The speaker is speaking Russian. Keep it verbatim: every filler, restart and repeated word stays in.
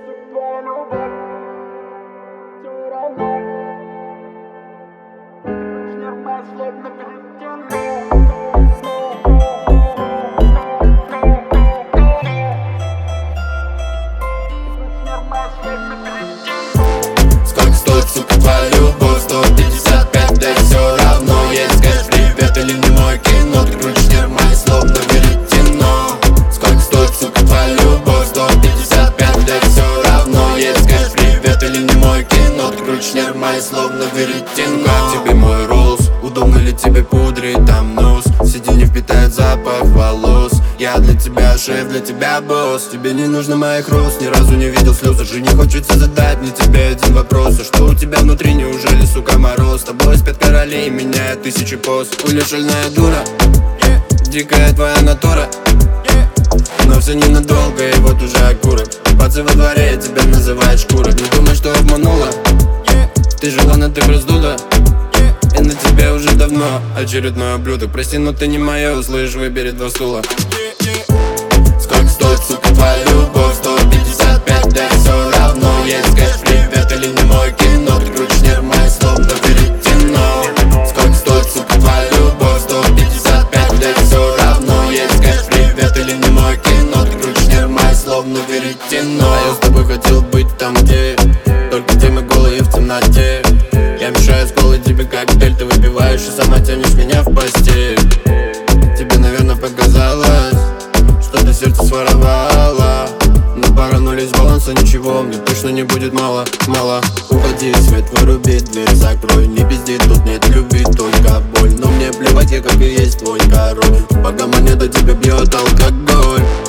твоя любовь все равно. Ключ моя словно перетяну. Сколько стоит, сука, твоя любовь? Сто пятьдесят пять, да и все равно. Есть скажешь привет или не мой кино. Ты крутишь нервами, словно веретено. Сколько стоит, сука, твоя любовь? Сто пятьдесят пять, да и все равно. Есть скажешь привет или не мой кино. Ты крутишь нервами, словно веретено. Как тебе мой Роллс? Удобно ли тебе пудрить там нос? Сиденье впитает запах волос. Я для тебя шеф, для тебя босс. Тебе не нужно моих роз, ни разу не видел слез. Уже не хочется задать мне тебе один вопрос: а что у тебя внутри, неужели, сука, мороз? С тобой спят короли, меняют тысячи поз. Уля шальная дура, yeah. Дикая твоя натура, yeah. Но все ненадолго, и вот уже окурок. Пацы во дворе, тебя называют шкура. Не думай, что обманула, yeah. Ты желанна, ты раздула, yeah. И на тебе уже давно очередной ублюдок. Прости, но ты не моя, услышь, выбери два стула. Сколько стоит, сука, твоя любовь? Сто пятьдесят пять, да и все равно. Есть скажешь привет или не мой кино. Ты крутишь нервами, словно веретено. Сколько стоит, сука, твоя любовь? Сто пятьдесят пять, да и все равно. Есть скажешь привет или не мой кино. Ты крутишь нервами, словно веретено. А я с тобой хотел быть там, где только темы голые в темноте. Я мешаю с голой тебе коктейль. Ты выпиваешь и сама тянешь меня в постель. Тебе, наверное, показалось, что ты сердце своровала. Но поранулись баланса, ничего, мне точно не будет мало, мало. Уходи, свет выруби, дверь закрой. Не пизди, тут нет любви, только боль. Но мне плевать, я как и есть твой король. Пока монета тебя бьет алкоголь.